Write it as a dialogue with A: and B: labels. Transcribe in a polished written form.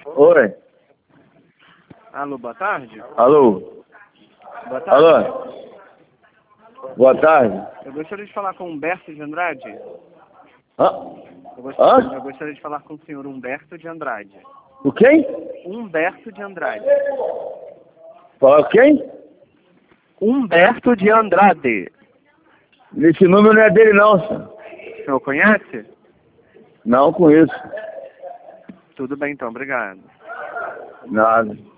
A: Oi.
B: Alô, boa tarde.
A: Alô.
B: Boa tarde.
A: Alô. Boa tarde.
B: Eu gostaria de falar com Humberto de Andrade.
A: Hã?
B: Eu gostaria de falar com o senhor Humberto de Andrade.
A: O quem?
B: Humberto de Andrade.
A: Fala quem?
B: Humberto de Andrade.
A: Esse número não é dele não, senhor.
B: O senhor conhece?
A: Não conheço.
B: Tudo bem então, obrigado.
A: Nada.